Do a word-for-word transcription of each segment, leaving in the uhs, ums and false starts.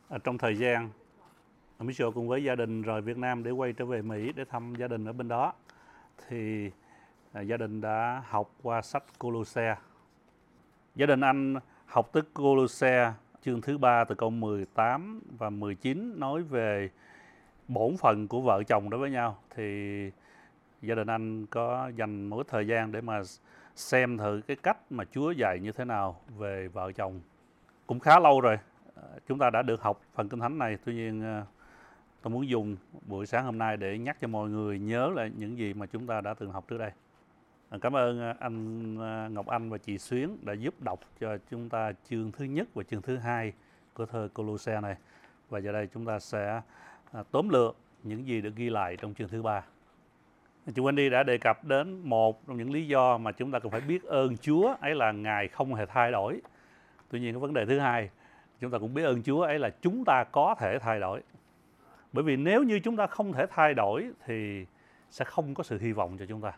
À, trong thời gian Mitchell cùng với gia đình rời Việt Nam để quay trở về Mỹ để thăm gia đình ở bên đó, thì à, gia đình đã học qua sách Cô-lô-se. Gia đình anh học tới Cô-lô-se chương thứ ba từ câu mười tám và mười chín nói về bổn phận của vợ chồng đối với nhau. Thì gia đình anh có dành một thời gian để mà xem thử cái cách mà Chúa dạy như thế nào về vợ chồng. Cũng khá lâu rồi chúng ta đã được học phần Kinh Thánh này, tuy nhiên tôi muốn dùng buổi sáng hôm nay để nhắc cho mọi người nhớ lại những gì mà chúng ta đã từng học trước đây. Cảm ơn anh Ngọc Anh và chị Xuyến đã giúp đọc cho chúng ta chương thứ nhất và chương thứ hai của thơ Cô-lô-se này. Và giờ đây chúng ta sẽ tóm lược những gì được ghi lại trong chương thứ ba. Chị Wendy đã đề cập đến một trong những lý do mà chúng ta cần phải biết ơn Chúa, ấy là Ngài không hề thay đổi. Tuy nhiên cái vấn đề thứ hai, chúng ta cũng biết ơn Chúa, ấy là chúng ta có thể thay đổi. Bởi vì nếu như chúng ta không thể thay đổi thì sẽ không có sự hy vọng cho chúng ta.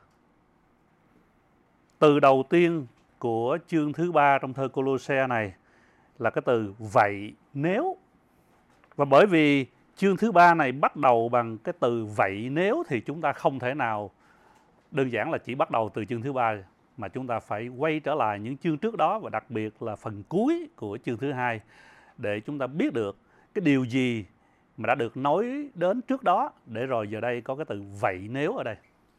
Từ đầu tiên của chương thứ ba trong thơ Cô-lô-se này là cái từ vậy nếu. Và bởi vì chương thứ ba này bắt đầu bằng cái từ vậy nếu thì chúng ta không thể nào đơn giản là chỉ bắt đầu từ chương thứ ba, mà chúng ta phải quay trở lại những chương trước đó, và đặc biệt là phần cuối của chương thứ hai để chúng ta biết được cái điều gì mà đã được nói đến trước đó, để rồi giờ đây có cái từ vậy nếu ở đây.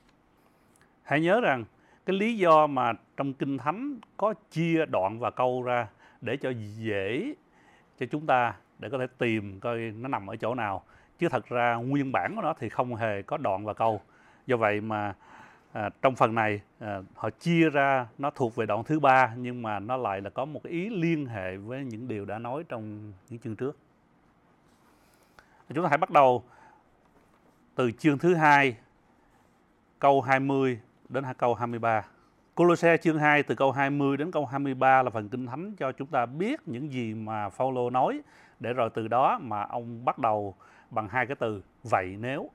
Hãy nhớ rằng cái lý do mà trong Kinh Thánh có chia đoạn và câu ra để cho dễ cho chúng ta để có thể tìm coi nó nằm ở chỗ nào, chứ thật ra nguyên bản của nó thì không hề có đoạn và câu. Do vậy mà à, trong phần này à, họ chia ra nó thuộc về đoạn thứ ba, nhưng mà nó lại là có một cái ý liên hệ với những điều đã nói trong những chương trước. Chúng ta hãy bắt đầu từ chương thứ hai, câu hai mươi đến câu hai mươi ba. Cô-lô-se chương hai từ câu hai mươi đến câu hai mươi ba là phần Kinh Thánh cho chúng ta biết những gì mà Phao-lô nói, để rồi từ đó mà ông bắt đầu bằng hai cái từ vậy nếu.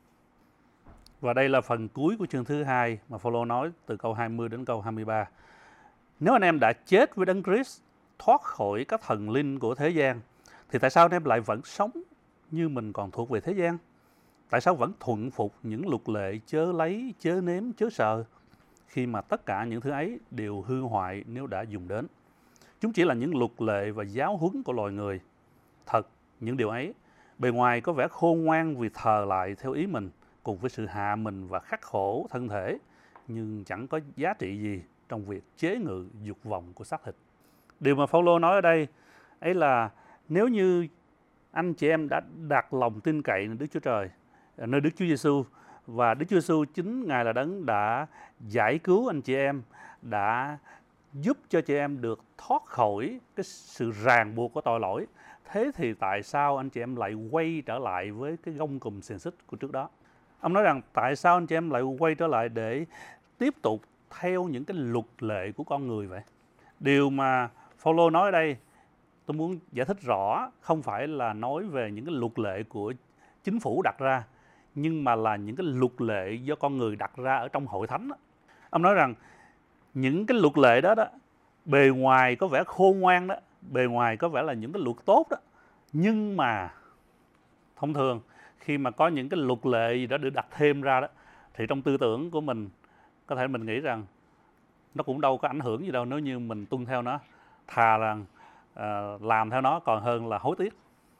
Và đây là phần cuối của chương thứ hai mà Phao-lô nói từ câu hai mươi đến câu hai mươi ba. Nếu anh em đã chết với Đấng Christ, thoát khỏi các thần linh của thế gian, thì tại sao anh em lại vẫn sống như mình còn thuộc về thế gian? Tại sao vẫn thuận phục những luật lệ chớ lấy, chớ nếm, chớ sợ, khi mà tất cả những thứ ấy đều hư hoại nếu đã dùng đến? Chúng chỉ là những luật lệ và giáo huấn của loài người. Thật, những điều ấy, bề ngoài có vẻ khôn ngoan vì thờ lại theo ý mình, cùng với sự hạ mình và khắc khổ thân thể, nhưng chẳng có giá trị gì trong việc chế ngự dục vọng của xác thịt. Điều mà Phao-lô nói ở đây ấy là nếu như anh chị em đã đặt lòng tin cậy nơi Đức Chúa Trời, nơi Đức Chúa Giêsu, và Đức Chúa Giêsu chính Ngài là Đấng đã giải cứu anh chị em, đã giúp cho chị em được thoát khỏi cái sự ràng buộc của tội lỗi, thế thì tại sao anh chị em lại quay trở lại với cái gông cùm xiềng xích của trước đó? Ông nói rằng tại sao anh chị em lại quay trở lại để tiếp tục theo những cái luật lệ của con người vậy? Điều mà Phao-lô nói ở đây, tôi muốn giải thích rõ, không phải là nói về những cái luật lệ của chính phủ đặt ra, nhưng mà là những cái luật lệ do con người đặt ra ở trong hội thánh đó. Ông nói rằng những cái luật lệ đó đó, bề ngoài có vẻ khôn ngoan đó, bề ngoài có vẻ là những cái luật tốt đó, nhưng mà thông thường khi mà có những cái luật lệ gì đó được đặt thêm ra đó, thì trong tư tưởng của mình có thể mình nghĩ rằng nó cũng đâu có ảnh hưởng gì đâu nếu như mình tuân theo nó, thà rằng uh, làm theo nó còn hơn là hối tiếc.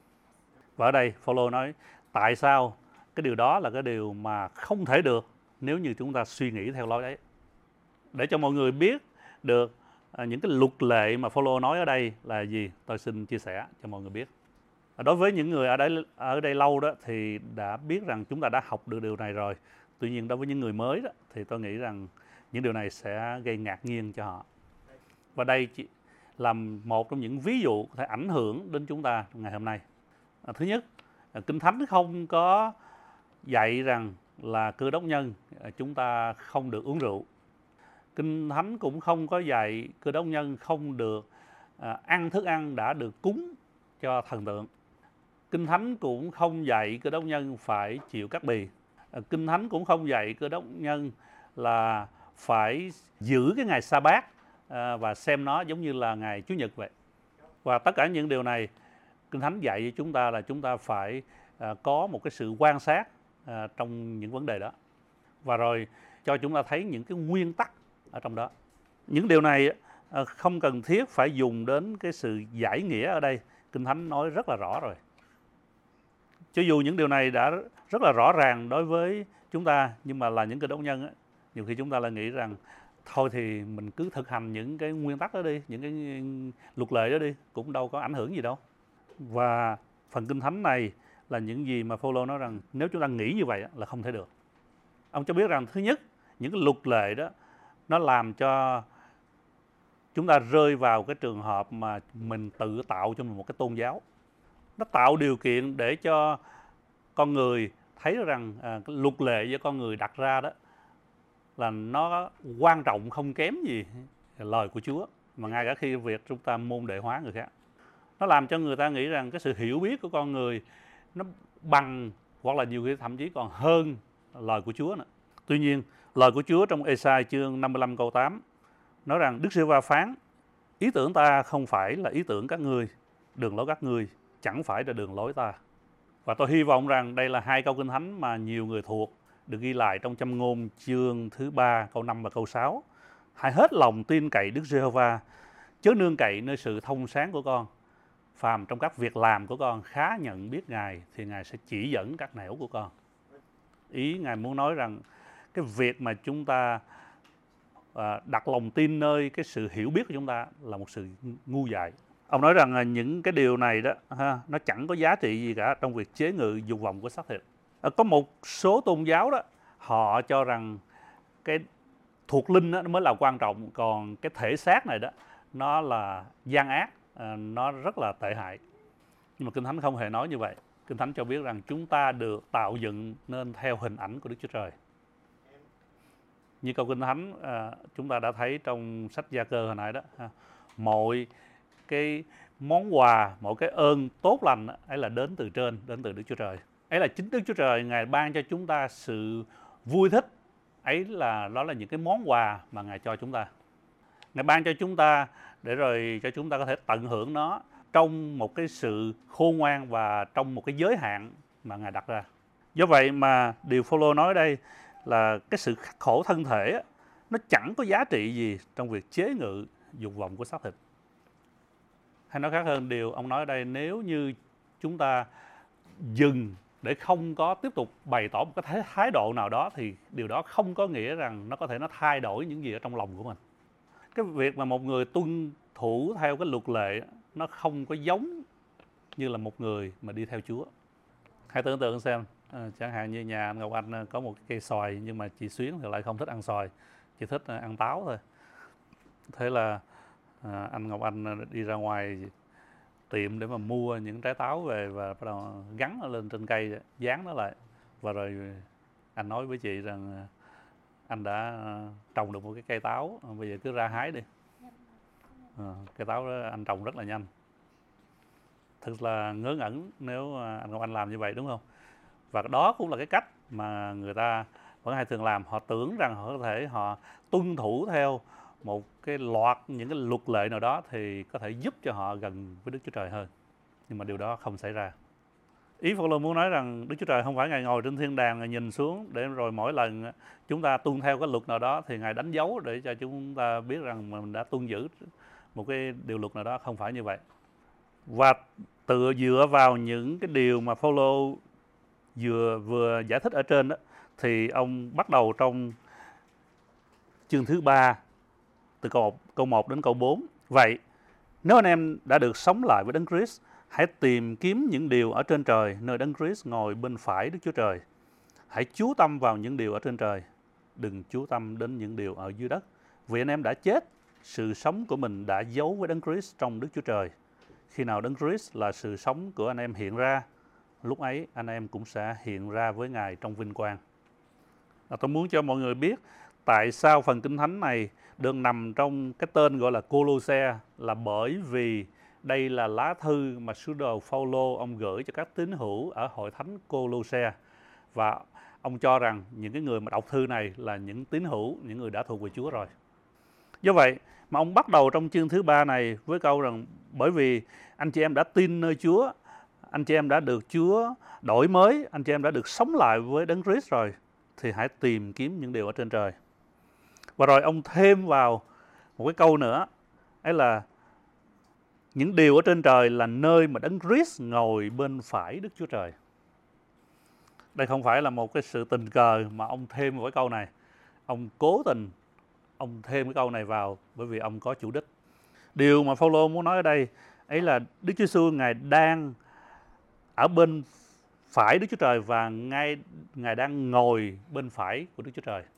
Và ở đây Phao-lô nói tại sao cái điều đó là cái điều mà không thể được nếu như chúng ta suy nghĩ theo lối đấy. Để cho mọi người biết được uh, những cái luật lệ mà Phao-lô nói ở đây là gì, tôi xin chia sẻ cho mọi người biết. Đối với những người ở đây ở đây lâu đó thì đã biết rằng chúng ta đã học được điều này rồi. Tuy nhiên đối với những người mới đó thì tôi nghĩ rằng những điều này sẽ gây ngạc nhiên cho họ. Và đây chỉ là một trong những ví dụ có thể ảnh hưởng đến chúng ta ngày hôm nay. À, thứ nhất, Kinh Thánh không có dạy rằng là Cơ Đốc nhân chúng ta không được uống rượu. Kinh Thánh cũng không có dạy Cơ Đốc nhân không được à, ăn thức ăn đã được cúng cho thần tượng. Kinh Thánh cũng không dạy Cơ Đốc nhân phải chịu cắt bì. À, Kinh Thánh cũng không dạy Cơ Đốc nhân là phải giữ cái ngày Sa-bát à, và xem nó giống như là ngày Chủ nhật vậy. Và tất cả những điều này Kinh Thánh dạy cho chúng ta là chúng ta phải à, có một cái sự quan sát à, trong những vấn đề đó, và rồi cho chúng ta thấy những cái nguyên tắc ở trong đó. Những điều này à, không cần thiết phải dùng đến cái sự giải nghĩa ở đây. Kinh Thánh nói rất là rõ rồi. Cho dù những điều này đã rất là rõ ràng đối với chúng ta, nhưng mà là những Cơ Đốc nhân á, nhiều khi chúng ta lại nghĩ rằng thôi thì mình cứ thực hành những cái nguyên tắc đó đi, những cái luật lệ đó đi, cũng đâu có ảnh hưởng gì đâu. Và phần Kinh Thánh này là những gì mà Phaolô nói rằng nếu chúng ta nghĩ như vậy là không thể được. Ông cho biết rằng thứ nhất, những cái luật lệ đó nó làm cho chúng ta rơi vào cái trường hợp mà mình tự tạo cho mình một cái tôn giáo. Nó tạo điều kiện để cho con người thấy rằng à, cái luật lệ do con người đặt ra đó là nó quan trọng không kém gì lời của Chúa, mà ngay cả khi việc chúng ta môn đệ hóa người khác. Nó làm cho người ta nghĩ rằng cái sự hiểu biết của con người nó bằng, hoặc là nhiều khi thậm chí còn hơn lời của Chúa nữa. Tuy nhiên, lời của Chúa trong Ê-sai chương năm mươi lăm câu tám nói rằng Đức Giê-hô-va phán: ý tưởng ta không phải là ý tưởng các ngươi, đường lối các ngươi chẳng phải là đường lối ta. Và tôi hy vọng rằng đây là hai câu Kinh Thánh mà nhiều người thuộc, được ghi lại trong Châm ngôn chương thứ ba câu năm và câu sáu. Hãy hết lòng tin cậy Đức Giê-hô-va, chớ nương cậy nơi sự thông sáng của con. Phàm trong các việc làm của con khá nhận biết Ngài, thì Ngài sẽ chỉ dẫn các nẻo của con. Ý Ngài muốn nói rằng cái việc mà chúng ta à, đặt lòng tin nơi cái sự hiểu biết của chúng ta là một sự ngu dại. Ông nói rằng những cái điều này đó ha, nó chẳng có giá trị gì cả trong việc chế ngự dục vọng của xác thịt. À, có một số tôn giáo đó họ cho rằng cái thuộc linh đó, nó mới là quan trọng, còn cái thể xác này đó nó là gian ác, à, nó rất là tệ hại. Nhưng mà Kinh Thánh không hề nói như vậy. Kinh Thánh cho biết rằng chúng ta được tạo dựng nên theo hình ảnh của Đức Chúa Trời. Như câu Kinh Thánh à, chúng ta đã thấy trong sách Gia Cơ hồi nãy đó, ha, mọi cái món quà, mọi cái ơn tốt lành ấy là đến từ trên, đến từ Đức Chúa Trời. Ấy là chính Đức Chúa Trời Ngài ban cho chúng ta sự vui thích. Ấy là đó là những cái món quà mà Ngài cho chúng ta. Ngài ban cho chúng ta để rồi cho chúng ta có thể tận hưởng nó trong một cái sự khôn ngoan và trong một cái giới hạn mà Ngài đặt ra. Do vậy mà điều Phaolô nói đây là cái sự khắc khổ thân thể nó chẳng có giá trị gì trong việc chế ngự dục vọng của xác thịt. Hay nói khác hơn, điều ông nói ở đây, nếu như chúng ta dừng để không có tiếp tục bày tỏ một cái thái độ nào đó, thì điều đó không có nghĩa rằng nó có thể nó thay đổi những gì ở trong lòng của mình. Cái việc mà một người tuân thủ theo cái luật lệ nó không có giống như là một người mà đi theo Chúa. Hãy tưởng tượng xem, à, chẳng hạn như nhà anh Ngọc Anh có một cây xoài, nhưng mà chị Xuyến thì lại không thích ăn xoài, chỉ thích ăn táo thôi. Thế là à, anh Ngọc Anh đi ra ngoài tiệm để mà mua những trái táo về và bắt đầu gắn nó lên trên cây, dán nó lại, và rồi anh nói với chị rằng anh đã trồng được một cái cây táo, bây giờ cứ ra hái đi. À, cây táo đó anh trồng rất là nhanh. Thật là ngớ ngẩn nếu anh Ngọc Anh làm như vậy, đúng không? Và đó cũng là cái cách mà người ta vẫn hay thường làm. Họ tưởng rằng họ có thể họ tuân thủ theo một cái loạt những cái luật lệ nào đó thì có thể giúp cho họ gần với Đức Chúa Trời hơn. Nhưng mà điều đó không xảy ra. Ý Phaolô muốn nói rằng Đức Chúa Trời không phải Ngài ngồi trên thiên đàng Ngài nhìn xuống để rồi mỗi lần chúng ta tuân theo cái luật nào đó thì Ngài đánh dấu để cho chúng ta biết rằng mình đã tuân giữ một cái điều luật nào đó. Không phải như vậy. Và tự dựa vào những cái điều mà Phaolô vừa vừa giải thích ở trên đó, thì ông bắt đầu trong chương thứ ba từ câu, câu một đến câu bốn. Vậy nếu anh em đã được sống lại với Đấng Christ, hãy tìm kiếm những điều ở trên trời, nơi Đấng Christ ngồi bên phải Đức Chúa Trời. Hãy chú tâm vào những điều ở trên trời, đừng chú tâm đến những điều ở dưới đất. Vì anh em đã chết, sự sống của mình đã giấu với Đấng Christ trong Đức Chúa Trời. Khi nào Đấng Christ là sự sống của anh em hiện ra, lúc ấy anh em cũng sẽ hiện ra với Ngài trong vinh quang. À, tôi muốn cho mọi người biết tại sao phần Kinh Thánh này được nằm trong cái tên gọi là Cô-lô-se, là bởi vì đây là lá thư mà sứ đồ Phaolô ông gửi cho các tín hữu ở hội thánh Cô-lô-se, và ông cho rằng những cái người mà đọc thư này là những tín hữu, những người đã thuộc về Chúa rồi. Do vậy mà ông bắt đầu trong chương thứ ba này với câu rằng bởi vì anh chị em đã tin nơi Chúa, anh chị em đã được Chúa đổi mới, anh chị em đã được sống lại với Đấng Christ rồi, thì hãy tìm kiếm những điều ở trên trời. Và rồi ông thêm vào một cái câu nữa, ấy là những điều ở trên trời là nơi mà Đấng Christ ngồi bên phải Đức Chúa Trời. Đây không phải là một cái sự tình cờ mà ông thêm vào cái câu này. Ông cố tình ông thêm cái câu này vào bởi vì ông có chủ đích. Điều mà Phaolô muốn nói ở đây ấy là Đức Chúa Giêsu Ngài đang ở bên phải Đức Chúa Trời và ngay Ngài đang ngồi bên phải của Đức Chúa Trời.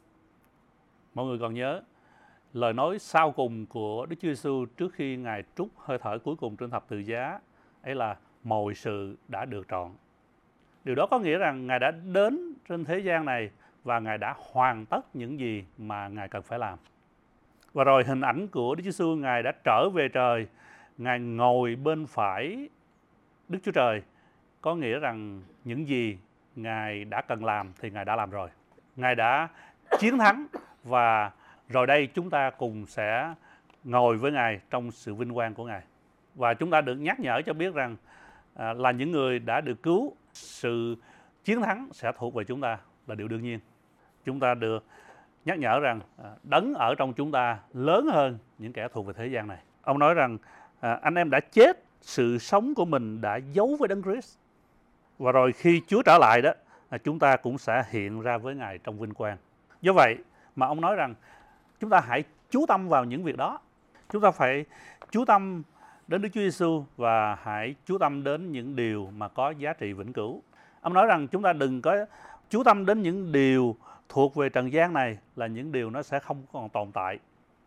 Mọi người còn nhớ lời nói sau cùng của Đức Chúa Giêsu trước khi Ngài trút hơi thở cuối cùng trên thập tự giá, ấy là mọi sự đã được trọn. Điều đó có nghĩa rằng Ngài đã đến trên thế gian này và Ngài đã hoàn tất những gì mà Ngài cần phải làm. Và rồi hình ảnh của Đức Chúa Giêsu, Ngài đã trở về trời, Ngài ngồi bên phải Đức Chúa Trời, có nghĩa rằng những gì Ngài đã cần làm thì Ngài đã làm rồi. Ngài đã chiến thắng và rồi đây chúng ta cùng sẽ ngồi với Ngài trong sự vinh quang của Ngài. Và chúng ta được nhắc nhở cho biết rằng à, là những người đã được cứu, sự chiến thắng sẽ thuộc về chúng ta là điều đương nhiên. Chúng ta được nhắc nhở rằng à, đấng ở trong chúng ta lớn hơn những kẻ thuộc về thế gian này. Ông nói rằng à, anh em đã chết, sự sống của mình đã giấu với Đấng Christ. Và rồi khi Chúa trở lại đó, à, chúng ta cũng sẽ hiện ra với Ngài trong vinh quang. Do vậy mà ông nói rằng chúng ta hãy chú tâm vào những việc đó. Chúng ta phải chú tâm đến Đức Chúa Giêsu và hãy chú tâm đến những điều mà có giá trị vĩnh cửu. Ông nói rằng chúng ta đừng có chú tâm đến những điều thuộc về trần gian này, là những điều nó sẽ không còn tồn tại.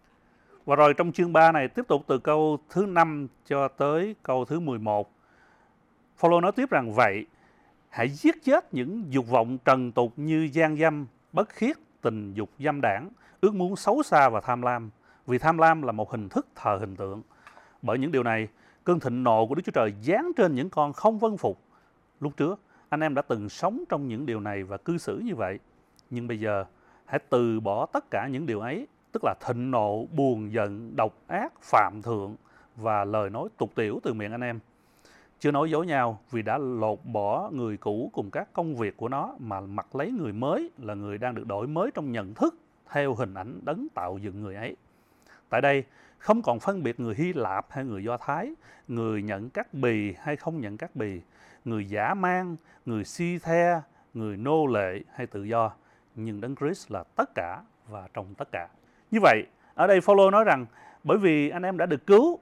Và rồi trong chương ba này, tiếp tục từ câu thứ năm cho tới câu thứ mười một, Phaolô nói tiếp rằng vậy, hãy giết chết những dục vọng trần tục như gian dâm, bất khiết, tình dục dâm đảng, ước muốn xấu xa và tham lam. Vì tham lam là một hình thức thờ hình tượng. Bởi những điều này, cơn thịnh nộ của Đức Chúa Trời giáng trên những con không vâng phục. Lúc trước, anh em đã từng sống trong những điều này và cư xử như vậy. Nhưng bây giờ, hãy từ bỏ tất cả những điều ấy, tức là thịnh nộ, buồn giận, độc ác, phạm thượng và lời nói tục tiểu từ miệng anh em. Chưa nói dối nhau vì đã lột bỏ người cũ cùng các công việc của nó mà mặc lấy người mới là người đang được đổi mới trong nhận thức theo hình ảnh đấng tạo dựng người ấy. Tại đây, không còn phân biệt người Hy Lạp hay người Do Thái, người nhận các bì hay không nhận các bì, người dã man, người si the, người nô lệ hay tự do, nhưng Đấng Christ là tất cả và trong tất cả. Như vậy, ở đây Phaolô nói rằng bởi vì anh em đã được cứu,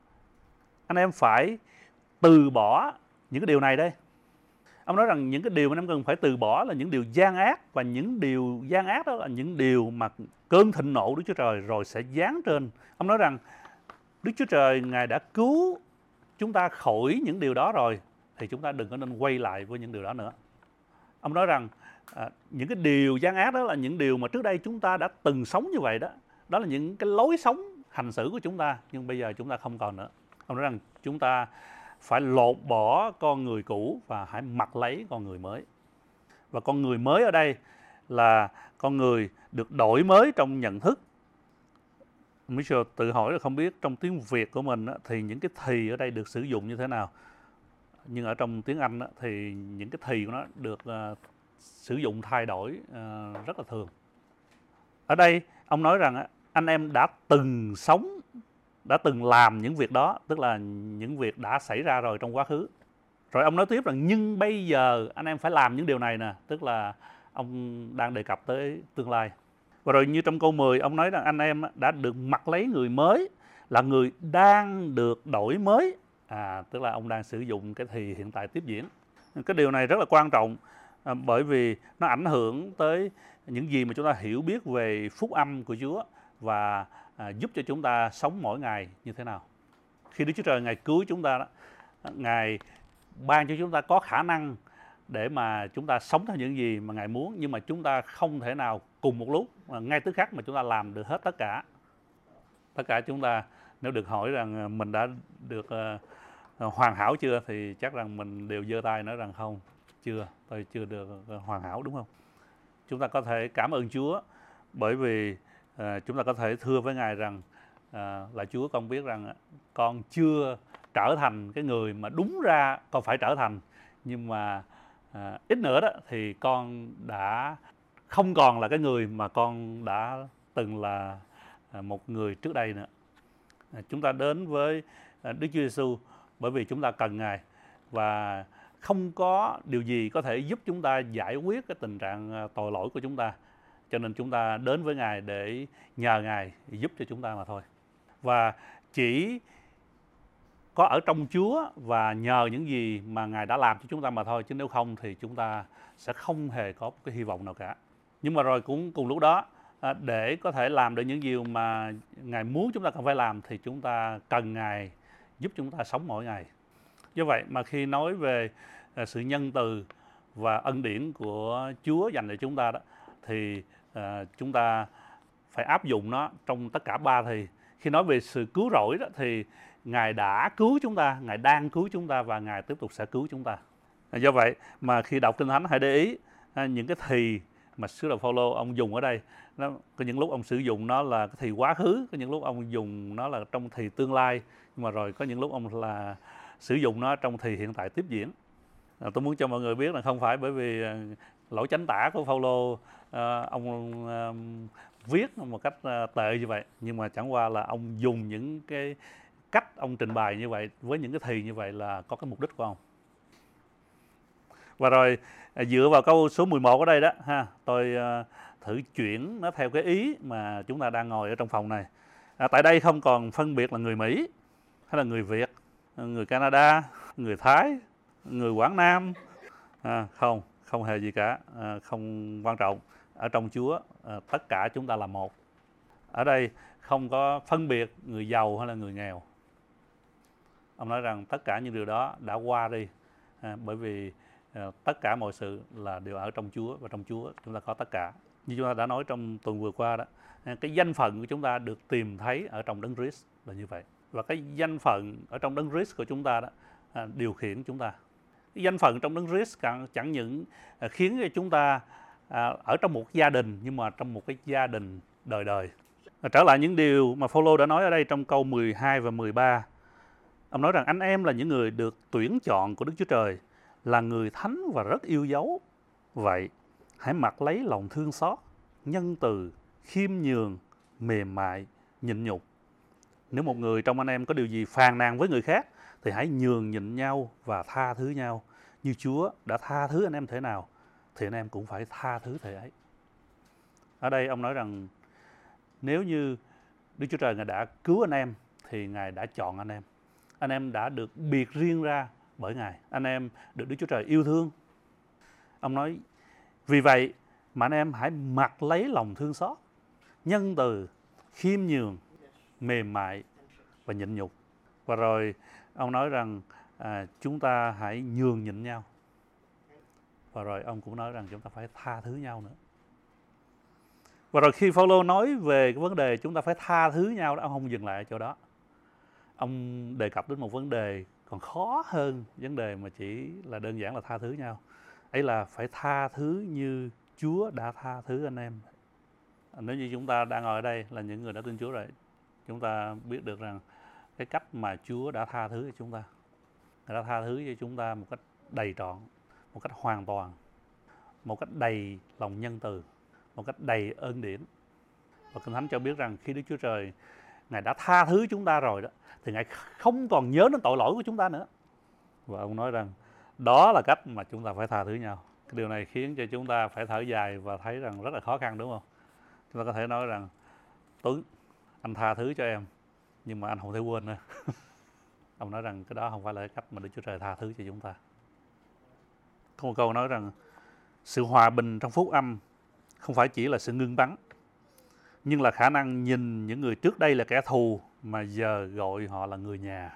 anh em phải từ bỏ những cái điều này đây. Ông nói rằng những cái điều mà anh em cần phải từ bỏ là những điều gian ác, và những điều gian ác đó là những điều mà cơn thịnh nộ Đức Chúa Trời rồi sẽ giáng trên. Ông nói rằng Đức Chúa Trời Ngài đã cứu chúng ta khỏi những điều đó rồi, thì chúng ta đừng có nên quay lại với những điều đó nữa. Ông nói rằng à, những cái điều gian ác đó là những điều mà trước đây chúng ta đã từng sống như vậy đó. Đó là những cái lối sống hành xử của chúng ta, nhưng bây giờ chúng ta không còn nữa. Ông nói rằng chúng ta phải lột bỏ con người cũ và hãy mặc lấy con người mới. Và con người mới ở đây là con người được đổi mới trong nhận thức. Michelle tự hỏi là không biết trong tiếng Việt của mình thì những cái thì ở đây được sử dụng như thế nào. Nhưng ở trong tiếng Anh thì những cái thì của nó được uh, sử dụng thay đổi uh, rất là thường. Ở đây ông nói rằng anh em đã từng sống, đã từng làm những việc đó, tức là những việc đã xảy ra rồi trong quá khứ. Rồi ông nói tiếp rằng nhưng bây giờ anh em phải làm những điều này nè, tức là ông đang đề cập tới tương lai. Và rồi như trong câu mười, ông nói rằng anh em đã được mặc lấy người mới, là người đang được đổi mới. À, tức là ông đang sử dụng cái thì hiện tại tiếp diễn. Cái điều này rất là quan trọng à, bởi vì nó ảnh hưởng tới những gì mà chúng ta hiểu biết về phúc âm của Chúa và à, giúp cho chúng ta sống mỗi ngày như thế nào. Khi Đức Chúa Trời Ngài cứu chúng ta đó, Ngài ban cho chúng ta có khả năng để mà chúng ta sống theo những gì mà Ngài muốn, nhưng mà chúng ta không thể nào cùng một lúc ngay tức khắc mà chúng ta làm được hết tất cả. Tất cả chúng ta nếu được hỏi rằng mình đã được uh, hoàn hảo chưa thì chắc rằng mình đều giơ tay nói rằng không, chưa, tôi chưa được hoàn hảo, đúng không? Chúng ta có thể cảm ơn Chúa bởi vì uh, chúng ta có thể thưa với Ngài rằng uh, là Chúa, con biết rằng con chưa trở thành cái người mà đúng ra con phải trở thành, nhưng mà à, ít nữa đó thì con đã không còn là cái người mà con đã từng là à, một người trước đây nữa. À, chúng ta đến với à, Đức Chúa Giêsu bởi vì chúng ta cần Ngài, và không có điều gì có thể giúp chúng ta giải quyết cái tình trạng à, tội lỗi của chúng ta, cho nên chúng ta đến với Ngài để nhờ Ngài giúp cho chúng ta mà thôi. Và chỉ có ở trong Chúa và nhờ những gì mà Ngài đã làm cho chúng ta mà thôi, chứ nếu không thì chúng ta sẽ không hề có một cái hy vọng nào cả. Nhưng mà rồi cũng cùng lúc đó, để có thể làm được những điều mà Ngài muốn chúng ta cần phải làm thì chúng ta cần Ngài giúp chúng ta sống mỗi ngày. Do vậy mà khi nói về sự nhân từ và ân điển của Chúa dành cho chúng ta đó, thì uh, chúng ta phải áp dụng nó trong tất cả ba thì. Khi nói về sự cứu rỗi đó thì Ngài đã cứu chúng ta, Ngài đang cứu chúng ta và Ngài tiếp tục sẽ cứu chúng ta. Do vậy mà khi đọc Kinh Thánh hãy để ý những cái thì mà sứ đồ Phaolô ông dùng ở đây, nó có những lúc ông sử dụng nó là cái thì quá khứ, có những lúc ông dùng nó là trong thì tương lai, nhưng mà rồi có những lúc ông là sử dụng nó trong thì hiện tại tiếp diễn. À, tôi muốn cho mọi người biết là không phải bởi vì lỗi chánh tả của Phaolô à, ông à, viết một cách à, tệ như vậy, nhưng mà chẳng qua là ông dùng những cái cách ông trình bày như vậy với những cái thì như vậy là có cái mục đích của ông. Và rồi à, dựa vào câu số mười một ở đây đó ha, tôi à, thử chuyển nó theo cái ý mà chúng ta đang ngồi ở trong phòng này. À, tại đây không còn phân biệt là người Mỹ hay là người Việt, người Canada, người Thái, người Quảng Nam, à, không, không hề gì cả, à, không quan trọng. Ở trong Chúa à, tất cả chúng ta là một. Ở đây không có phân biệt người giàu hay là người nghèo. Ông nói rằng tất cả những điều đó đã qua đi, à, bởi vì à, tất cả mọi sự là đều ở trong Chúa, và trong Chúa chúng ta có tất cả. Như chúng ta đã nói trong tuần vừa qua đó, cái danh phận của chúng ta được tìm thấy ở trong Đấng Christ là như vậy. Và cái danh phận ở trong Đấng Christ của chúng ta đó à, điều khiển chúng ta. Cái danh phận trong Đấng Christ chẳng những à, khiến cho chúng ta à, ở trong một gia đình, nhưng mà trong một cái gia đình đời đời. Và trở lại những điều mà Phaolô đã nói ở đây trong câu mười hai và mười ba. Ông nói rằng anh em là những người được tuyển chọn của Đức Chúa Trời, là người thánh và rất yêu dấu. Vậy hãy mặc lấy lòng thương xót, nhân từ, khiêm nhường, mềm mại, nhịn nhục. Nếu một người trong anh em có điều gì phàn nàn với người khác thì hãy nhường nhịn nhau và tha thứ nhau. Như Chúa đã tha thứ anh em thế nào thì anh em cũng phải tha thứ thể ấy. Ở đây ông nói rằng nếu như Đức Chúa Trời Ngài đã cứu anh em thì Ngài đã chọn anh em. Anh em đã được biệt riêng ra bởi Ngài. Anh em được Đức Chúa Trời yêu thương. Ông nói vì vậy mà anh em hãy mặc lấy lòng thương xót, nhân từ, khiêm nhường, mềm mại và nhịn nhục. Và rồi ông nói rằng à, chúng ta hãy nhường nhịn nhau. Và rồi ông cũng nói rằng chúng ta phải tha thứ nhau nữa. Và rồi khi Phaolô nói về cái vấn đề chúng ta phải tha thứ nhau đó, ông không dừng lại ở chỗ đó. Ông đề cập đến một vấn đề còn khó hơn vấn đề mà chỉ là đơn giản là tha thứ nhau. Ấy là phải tha thứ như Chúa đã tha thứ anh em. Nếu như chúng ta đang ngồi ở đây là những người đã tin Chúa rồi, chúng ta biết được rằng cái cách mà Chúa đã tha thứ cho chúng ta, Ngài đã tha thứ cho chúng ta một cách đầy trọn, một cách hoàn toàn, một cách đầy lòng nhân từ, một cách đầy ơn điển. Và Kinh Thánh cho biết rằng khi Đức Chúa Trời Ngài đã tha thứ chúng ta rồi đó, thì Ngài không còn nhớ đến tội lỗi của chúng ta nữa. Và ông nói rằng đó là cách mà chúng ta phải tha thứ nhau. Cái điều này khiến cho chúng ta phải thở dài và thấy rằng rất là khó khăn, đúng không? Chúng ta có thể nói rằng Tuấn, anh tha thứ cho em, nhưng mà anh không thể quên nữa. Ông nói rằng cái đó không phải là cái cách mà Đức Chúa Trời tha thứ cho chúng ta. Có một câu nói rằng sự hòa bình trong phúc âm không phải chỉ là sự ngưng bắn, nhưng là khả năng nhìn những người trước đây là kẻ thù mà giờ gọi họ là người nhà.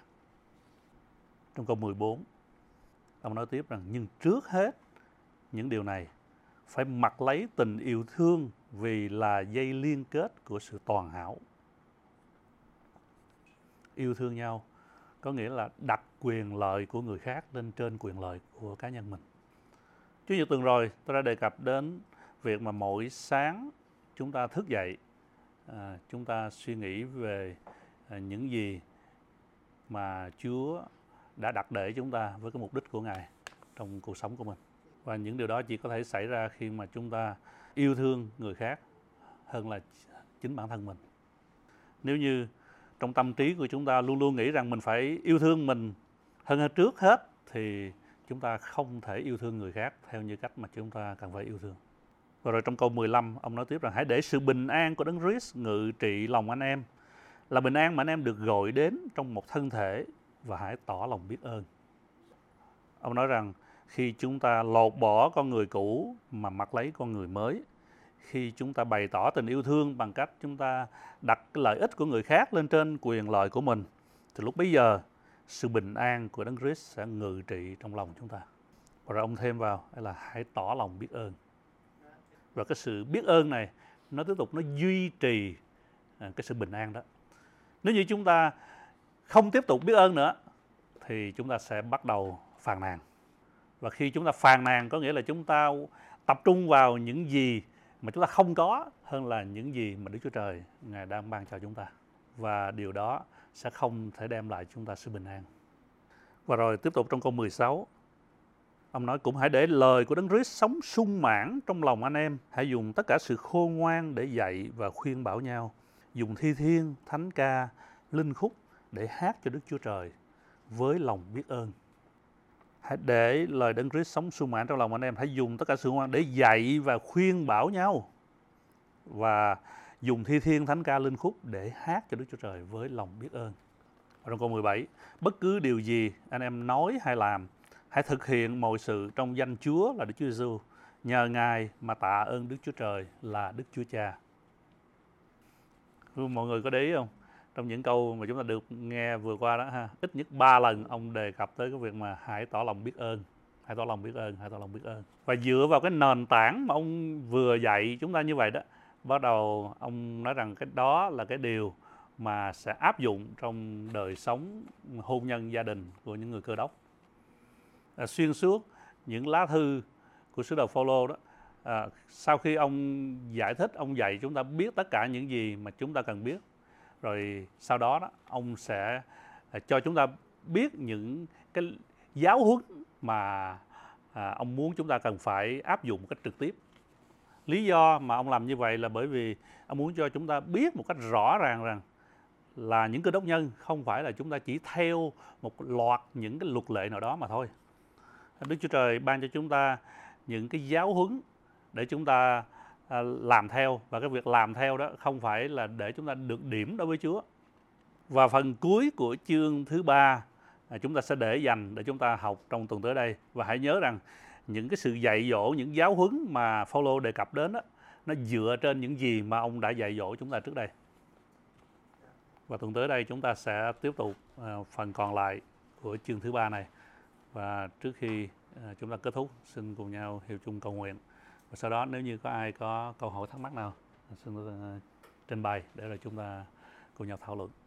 Trong câu mười bốn, ông nói tiếp rằng nhưng trước hết những điều này phải mặc lấy tình yêu thương vì là dây liên kết của sự toàn hảo. Yêu thương nhau có nghĩa là đặt quyền lợi của người khác lên trên quyền lợi của cá nhân mình. Chủ nhật tuần rồi tôi đã đề cập đến việc mà mỗi sáng chúng ta thức dậy, à, chúng ta suy nghĩ về à, những gì mà Chúa đã đặt để chúng ta với cái mục đích của Ngài trong cuộc sống của mình. Và những điều đó chỉ có thể xảy ra khi mà chúng ta yêu thương người khác hơn là chính bản thân mình. Nếu như trong tâm trí của chúng ta luôn luôn nghĩ rằng mình phải yêu thương mình hơn hơn trước hết, thì chúng ta không thể yêu thương người khác theo như cách mà chúng ta cần phải yêu thương. Và rồi trong câu mười lăm, ông nói tiếp rằng hãy để sự bình an của Đấng Christ ngự trị lòng anh em, là bình an mà anh em được gọi đến trong một thân thể, và hãy tỏ lòng biết ơn. Ông nói rằng khi chúng ta lột bỏ con người cũ mà mặc lấy con người mới, khi chúng ta bày tỏ tình yêu thương bằng cách chúng ta đặt cái lợi ích của người khác lên trên quyền lợi của mình, thì lúc bấy giờ sự bình an của Đấng Christ sẽ ngự trị trong lòng chúng ta. Và rồi ông thêm vào là hãy tỏ lòng biết ơn. Và cái sự biết ơn này nó tiếp tục nó duy trì cái sự bình an đó. Nếu như chúng ta không tiếp tục biết ơn nữa thì chúng ta sẽ bắt đầu phàn nàn. Và khi chúng ta phàn nàn có nghĩa là chúng ta tập trung vào những gì mà chúng ta không có hơn là những gì mà Đức Chúa Trời Ngài đang ban cho chúng ta. Và điều đó sẽ không thể đem lại chúng ta sự bình an. Và rồi tiếp tục trong câu mười sáu, ông nói cũng hãy để lời của Đấng Christ sống sung mãn trong lòng anh em. Hãy dùng tất cả sự khôn ngoan để dạy và khuyên bảo nhau. Dùng thi thiên, thánh ca, linh khúc để hát cho Đức Chúa Trời với lòng biết ơn. Hãy để lời Đấng Christ sống sung mãn trong lòng anh em. Hãy dùng tất cả sự khôn ngoan để dạy và khuyên bảo nhau. Và dùng thi thiên, thánh ca, linh khúc để hát cho Đức Chúa Trời với lòng biết ơn. Và trong câu mười bảy, bất cứ điều gì anh em nói hay làm, hãy thực hiện mọi sự trong danh Chúa là Đức Chúa Giêsu, nhờ Ngài mà tạ ơn Đức Chúa Trời là Đức Chúa Cha. Mọi người có để ý không? Trong những câu mà chúng ta được nghe vừa qua đó ha, ít nhất ba lần ông đề cập tới cái việc mà hãy tỏ lòng biết ơn, hãy tỏ lòng biết ơn, hãy tỏ lòng biết ơn. Và dựa vào cái nền tảng mà ông vừa dạy chúng ta như vậy đó, bắt đầu ông nói rằng cái đó là cái điều mà sẽ áp dụng trong đời sống hôn nhân gia đình của những người Cơ Đốc. À, xuyên suốt những lá thư của sứ đồ Phôlô đó, à, sau khi ông giải thích, ông dạy chúng ta biết tất cả những gì mà chúng ta cần biết, rồi sau đó đó ông sẽ cho chúng ta biết những cái giáo huấn mà à, ông muốn chúng ta cần phải áp dụng một cách trực tiếp. Lý do mà ông làm như vậy là bởi vì ông muốn cho chúng ta biết một cách rõ ràng rằng là những Cơ Đốc nhân không phải là chúng ta chỉ theo một loạt những cái luật lệ nào đó mà thôi. Đức Chúa Trời ban cho chúng ta những cái giáo huấn để chúng ta à, làm theo, và cái việc làm theo đó không phải là để chúng ta được điểm đối với Chúa. Và phần cuối của chương thứ ba à, chúng ta sẽ để dành để chúng ta học trong tuần tới đây. Và hãy nhớ rằng những cái sự dạy dỗ, những giáo huấn mà Phôlô đề cập đến đó, nó dựa trên những gì mà ông đã dạy dỗ chúng ta trước đây. Và tuần tới đây chúng ta sẽ tiếp tục uh, phần còn lại của chương thứ ba này. Và trước khi uh, chúng ta kết thúc, xin cùng nhau hiệp chung cầu nguyện. Và sau đó nếu như có ai có câu hỏi thắc mắc nào, xin uh, trình bày để rồi chúng ta cùng nhau thảo luận.